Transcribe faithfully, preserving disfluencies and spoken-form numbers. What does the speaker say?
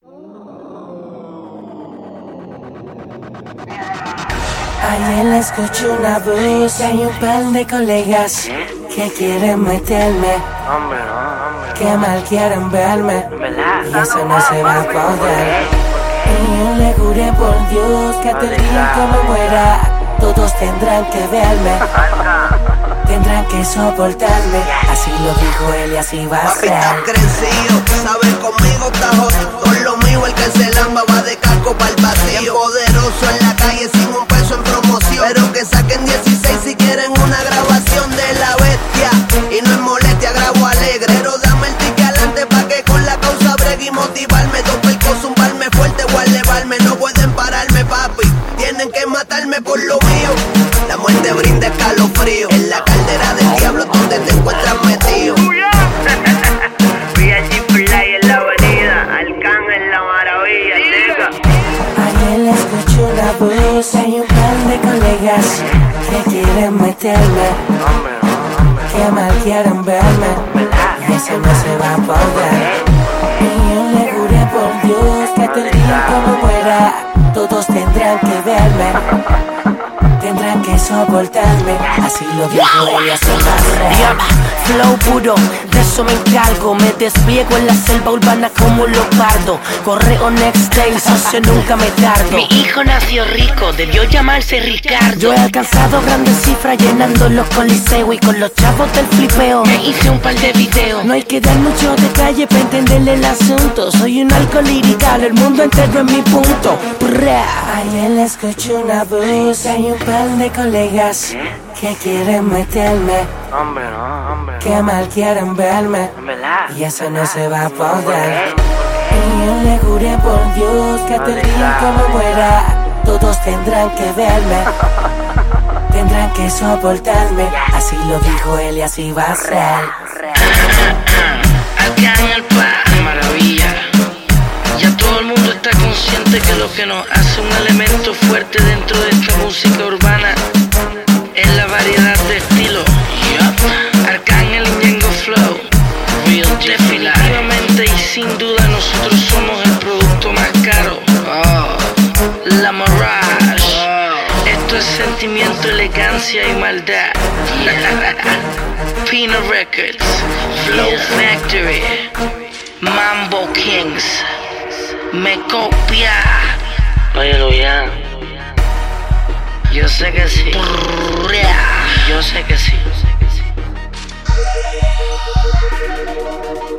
Ayer escuché una voz, hay un par de colegas que quieren meterme, que mal quieren verme, y eso no se va a poder. Y yo le juré por Dios que hasta el día como muera, todos tendrán que verme, tendrán que soportarme. Así lo dijo él y así va a ser. Papi, estás crecido, sabes, conmigo está jodido. Con lo mío el que se lamba va de casco pa'l vacío. Bien poderoso en la calle sin un peso en promoción, pero que saquen dieciséis si quieren una grabación de la bestia. Y no es molestia, grabo alegre, pero dame el ticket adelante pa' que con la causa bregue y motivarme. Dos percos, zumbarme fuerte o elevarme. No pueden pararme, papi, tienen que matarme por lo mío. La muerte brinda escalofrío, en la caldera del diablo donde te encuentras metido. V I G Play en la avenida, Arcángel en la maravilla, chica. Ayer escuché una voz, hay un par de colegas que quieren meterme, que mal quieren verme, y eso no se va a poder. Y yo le juré por Dios que hasta el día como muera, todos tendrán que verme, tendrán que soportarme. Así lo dijo ella, se va a hacer. Flow puro, de eso me encargo. Me despliego en la selva urbana como un leopardo. Correo next day, socio, nunca me tardo. Mi hijo nació rico, debió llamarse Ricardo. Yo he alcanzado grandes cifras llenando los coliseos, y con los chavos del flipeo me hice un par de videos. No hay que dar mucho detalle para entenderle el asunto. Soy un alcohol lirical, el mundo entero es mi punto. Bra. Ayer escuché una voz, hay un par de colegas que quieren meterme, Hombre, no, hombre. que mal quieren verme, y eso no se va a poder. Y yo le juré por Dios que hasta el día como muera, todos tendrán que verme, tendrán que soportarme. Así lo dijo él y así va a ser. Acá en el pa, maravilla. Ya todo el mundo está consciente que lo que nos hace un elemento fuerte dentro de esta música urbana es la variedad de estilos. Yep. Arcángel y Ñengo Flow, Real definitivamente y sin duda nosotros somos el producto más caro. Oh, la Mirage. Esto es sentimiento, elegancia y maldad. Pino Records, Flow Factory, Mambo Kings. Me copia. Óyelo ya. Yo sé que sí. Yo sé que sí.